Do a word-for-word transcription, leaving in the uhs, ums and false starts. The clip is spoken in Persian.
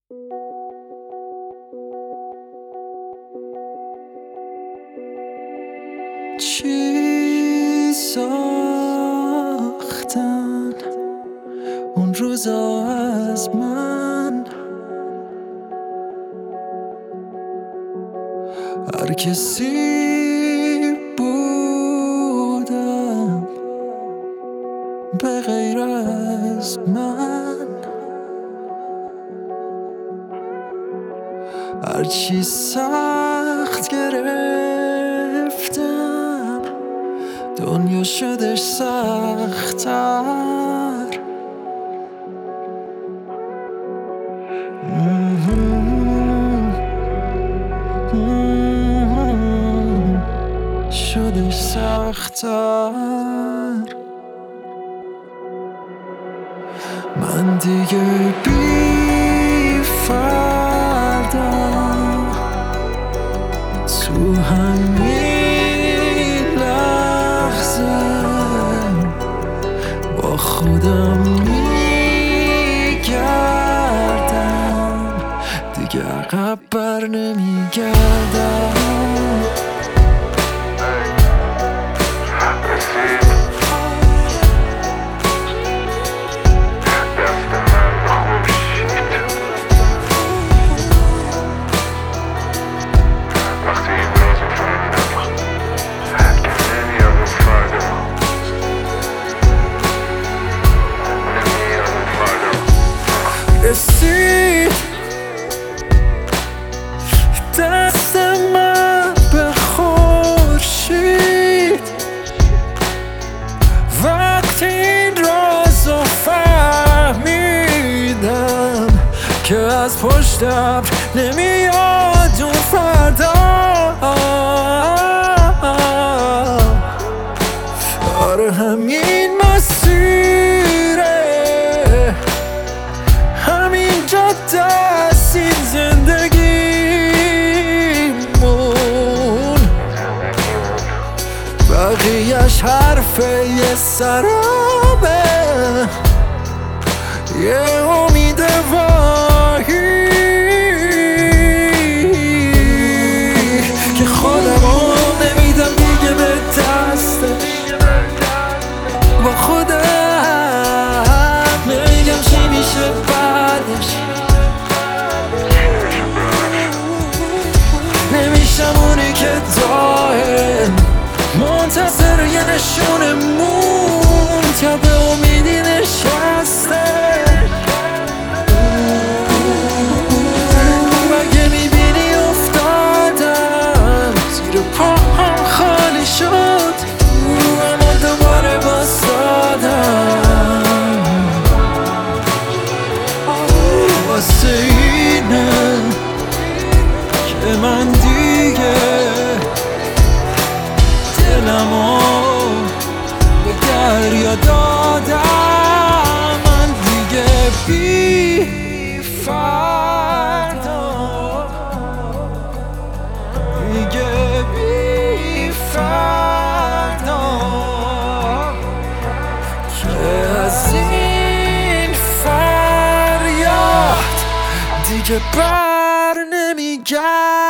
چی ساختن اون روزا از من؟ هر کسی بودم به غیر از من. هرچی سخت گرفتم دنیا شدش سخت‌تر. شدش سخت‌تر. من دیگه بی فردم تو همین لحظه با خودم میگردم، دیگه عقب بر نمیگردم. رسید دست من به خورشید وقتی این رازو فهمیدم که از پشت ابر نمیاد اون فردا. آره همین مسیره، همین جاده است این زندگیمون، بقیه‌اش حرف یه سرابه، یه امید واهی که خودمو نمیدم دیگه به دست با خودم. نمیگم چی میشه بعدش، نمیشم اونی که دائم منتظر یه نشونه مون تا به امیدی نشسته. مگه میبینی افتادم زیر پاهم خالی شد، اما دوباره بایستادم واسه اینه که من دیگه دلمو به دریا دادم. من دیگه بی فردا، دیگه بی فردا که از این فریاد دیگه بر نمیگرد.